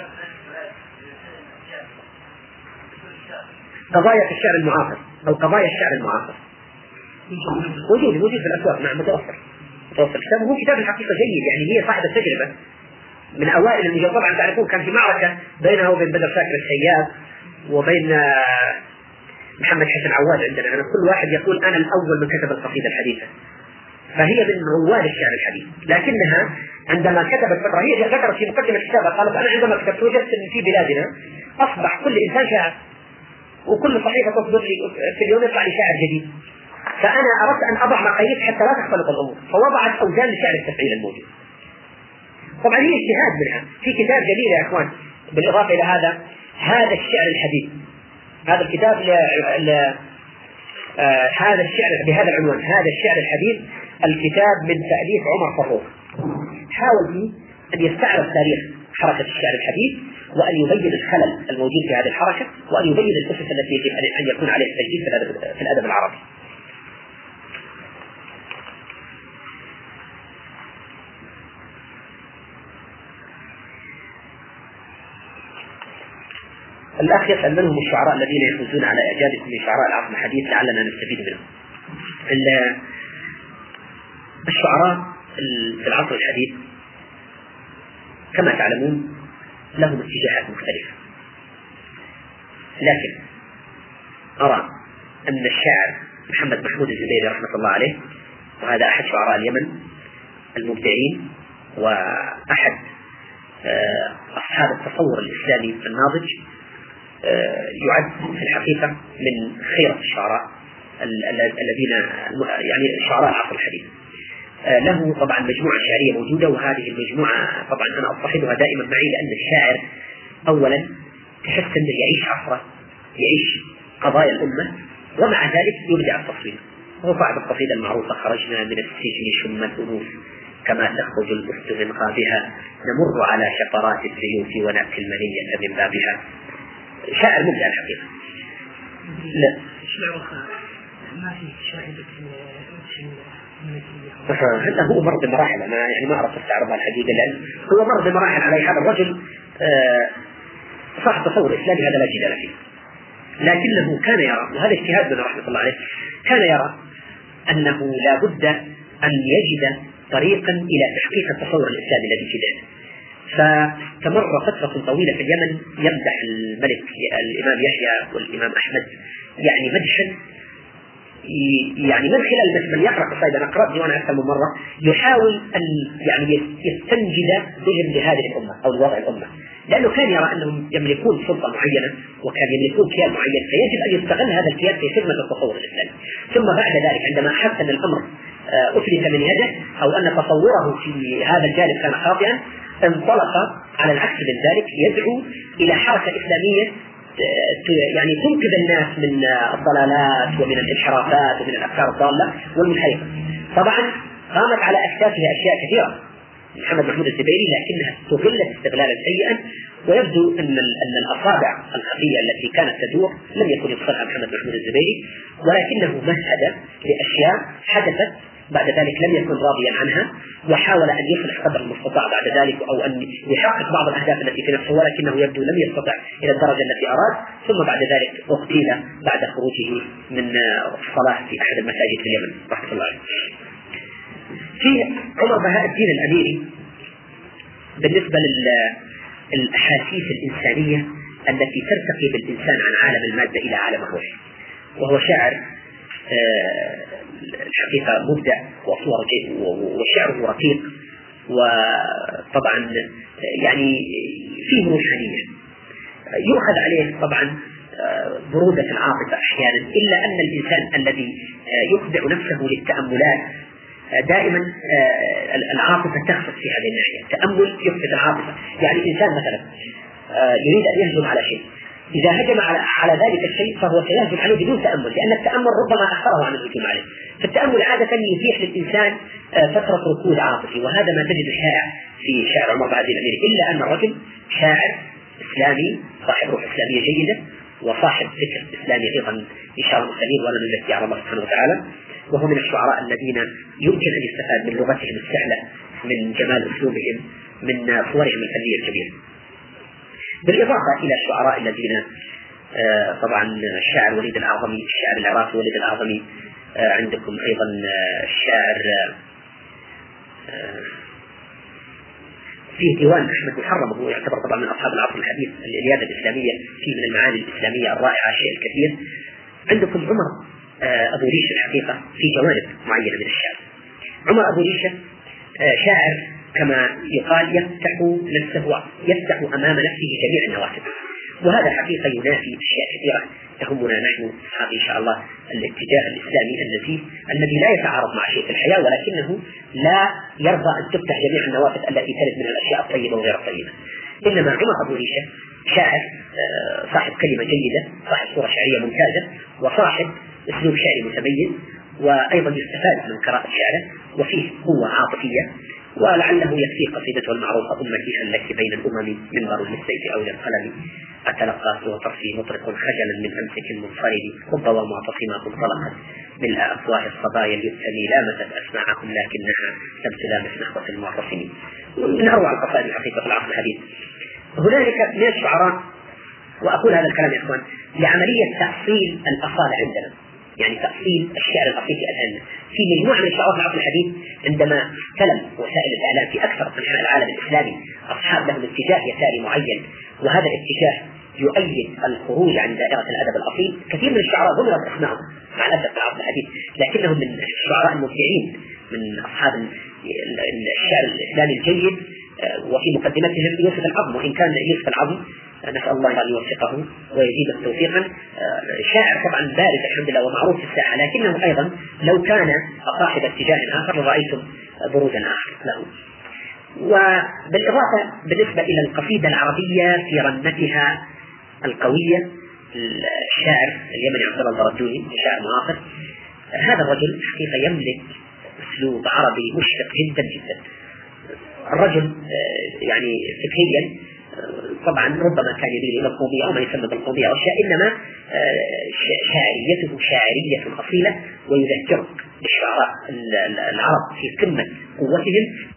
قضايا في الشعر المعاصر أو قضايا الشعر المعاصر موجود في الأسواق. نعم متوفر. كتاب هو كتاب الحقيقة جيد، يعني هي صاحب التجربة من أوائل المجال. طبعا تعرفون كان في معركة بينه وبين بدر شاكر السياب وبين محمد حسن عواد عندنا. أنا كل واحد يقول أنا الأول من كتب القصيدة الحديثة، فهي من رواد الشعر الحديث. لكنها عندما كتبت فترة هي ذكرت في مقدمة كتابها قالت أنا عندما كتبت وجدت أن في بلادنا أصبح كل إنسان شاعر، وكل صحيفة تصدر لي في اليوم يطلع لي شاعر جديد، فأنا أردت أن أضع مقاييس حتى لا تختلط الأمور، فوضعت أوزان لشعر التفعيل الموجود. طبعا هي اجتهاد منها. في كتاب جميل يا إخوان بالإضافة إلى هذا الشعر الحديث، هذا الكتاب هذا الشعر بهذا العنوان، هذا الشعر الحديث، الكتاب من تأليف عمر فروخ. حاول فيه أن يستعرض تاريخ حركة الشعر الحديث، وأن يبين الخلل الموجود في هذه الحركة، وأن يبين الأسس التي يجب أن يكون عليها التجديد في الأدب العربي. الأخ يسأل من هم الشعراء الذين يفوزون على إعجابكم من شعراء العصر الحديث لعلنا نستفيد منهم. الشعراء في العصر الحديث كما تعلمون لهم اتجاهات مختلفة، لكن أرى أن الشاعر محمد محمود الزبيري رحمة الله عليه، وهذا أحد شعراء اليمن المبدعين وأحد أصحاب التصور الإسلامي الناضج، يعد في الحقيقة من خيرة الشعراء الذين يعني شعراء العصر الحديث. له طبعا مجموعة شعرية موجودة، وهذه المجموعة طبعا أنا أصطحبها دائما معي، لأن الشاعر أولا تحس أنه يعيش عصره، يعيش قضايا الأمة، ومع ذلك يبدع التصوير. هو صاحب القصيدة المعروفة: خرجنا من السجن شم الأنوف كما تخرج الأسد من غابها، نمر على شفرات السيوف ونأتي المنية من بابها. شاعر مبدع الحقيقة. لا ما في شاعر هذا هو مر بمراحل، أنا يعني ما أعرف استعرضها الحقيقة، لأن هو مر بمراحل على هذا الرجل صاحب تصور إسلامي، هذا لا جدال فيه، لكنه كان يرى، وهذا اجتهاد من رحمة الله عليه، كان يرى أنه لا بد أن يجد طريقا إلى تحقيق التصور الإسلامي الذي في ذهنه. فاستمر فترة طويلة في اليمن يمدح الملك الإمام يحيى والإمام أحمد، يعني مدحا يعني من خلال من يقرأ قصائد، أنا قرأت ديوان أكثر من مرة، يحاول أن يعني يستنجد بهم لهذه الأمة أو لوضع الأمة، لأنه كان يرى أنهم يملكون سلطة معينة وكان يملكون كيان معين، فيجب أن يستغل هذا الكيان في خدمة التصور الإسلامي. ثم بعد ذلك عندما أحس أن الأمر أفلت من يده أو أن تصوره في هذا الجانب كان خاطئا، انطلق على العكس من ذلك يدعو إلى حركة إسلامية يعني تنقذ الناس من الضلالات ومن الانحرافات ومن الأفكار الضالة والمنحرفة. طبعا قامت على أكتافها أشياء كثيرة محمد محمود الزبيري، لكنها استغلت استغلالا سيئا، ويبدو أن الأصابع الخفية التي كانت تدور لم يكن يبصرها محمد محمود الزبيري، ولكنه مهد لأشياء حدثت بعد ذلك لم يكن راضيا عنها، وحاول أن يصلح قدر المستطاع بعد ذلك أو أن يحقق بعض الأهداف التي في نفسه، ولكنه يبدو لم يستطع إلى الدرجة التي أراد. ثم بعد ذلك اغتيل بعد خروجه من الصلاة في أحد المساجد في اليمن رحمة الله عليه. في عمر بهاء الدين الأميري بالنسبة للأحاسيس الإنسانية التي ترتقي بالإنسان عن عالم المادة إلى عالم الروح، وهو شاعر الحقيقة مبدع وشعره رقيق، وطبعا يعني فيه روحانية، يؤخذ عليه طبعا برودة العاطفة أحيانا، إلا أن الإنسان الذي يخضع نفسه للتأملات دائما العاطفة تخفت في هذه الناحية. التأمل يفقد العاطفة، يعني الإنسان مثلا يريد أن يهجم على شيء، إذا هجم على ذلك الشيء فهو سيهجم عليه بدون تأمل، لأن التأمل ربما أخره عن الهجوم عليه. فالتأمل عادة يتيح للإنسان فترة ركود عاطفي، وهذا ما تجد شائع في شعر عمر بهاء الدين الأميري، إلا أن الرجل شاعر إسلامي صاحب روح إسلامية جيدة وصاحب فكر إسلامي أيضا إن شاء الله سليم، ولا نزكي على الله سبحانه وتعالى، وهو من الشعراء الذين يمكن أن يستفاد من لغتهم السهلة، من جمال أسلوبهم، من صورهم الفنية الكبيرة. بالإضافة إلى الشعراء الذين طبعا الشاعر وليد الأعظمي، الشاعر العراقي وليد الأعظمي، عندكم أيضا الشاعر في ديوان أحمد محرم، وهو يعتبر طبعا من أصحاب العصر الحديث، الإلياذة الإسلامية فيه من المعاني الإسلامية الرائعة شيء الكثير. عندكم عمر أبو ريشة الحقيقة في جوانب معينة من الشعر. عمر أبو ريشة شاعر كما يقال يفتح أمام نفسه جميع النوافذ، وهذا حقيقة ينافي أشياء كثيرة تهمنا نحن أصحاب إن شاء الله الاتجاه الإسلامي الذي لا يتعارض مع شيء في الحياة، ولكنه لا يرضى أن تفتح جميع النوافذ التي ترد من الأشياء الطيبة وغير الطيبة. إنما عمر أبو ريشة شاعر صاحب كلمة جيدة، صاحب صورة شعرية ممتازة، وصاحب أسلوب شعري متميز، وأيضا يستفاد من قراءة شعره، وفيه قوة عاطفية. ولعله يكفي قصيدته المعروفة: أمتي هل لك بين الأمم منبر للسيف أو للقلم، أتلقى وطرفي مطرق خجلا من أمسك منفرد، خطوة معتصمات انطلقت من أفواه الصبايا اليتمي، لامست أسماعهم لكنها لم تلامس نخوة المعتصمين. من أروع القصائد الحقيقة في العصر الحديث. هنالك من الشعراء وأقول هذا الكلام يا إخوان لعملية تأصيل الأصالة عندنا، يعني تأصيل الشعر الأصيل في أذهاننا. في مجموعة من الشعراء في العصر الحديث عندما استلم وسائل الإعلام في أكثر من أنحاء العالم الإسلامي أصحاب لهم اتجاه يساري معين، وهذا الاتجاه يؤيد الخروج عن دائرة الأدب الأصيل. كثير من الشعراء ضمنت أسمائهم مع الأسف في العصر الحديث، لكنهم من الشعراء المبدعين من أصحاب الشعر الإسلامي الجيد، وفي مقدمتهم يوسف العظم. وإن كان يوسف العظم نسأل الله أن يوفقه ويزيده توفيقا، شاعر طبعا بارز الحمد لله ومعروف في الساحة، لكنه أيضا لو كان صاحب اتجاه آخر رأيتم بروزا آخر له. وبالإضافة بالنسبة إلى القصيدة العربية في رنتها القوية، الشاعر اليمني عبد الله البردوني شاعر معاصر، هذا الرجل حقيقة يملك أسلوب عربي مشرق جدا جدا. الرجل يعني فكريا طبعا ربما كان يميل إلى القومية أو ما يسمى بالقومية أو أشياء، إنما شاعريته شاعرية أصيلة، ويذكرك بالشعراء العرب في قمة قوتهم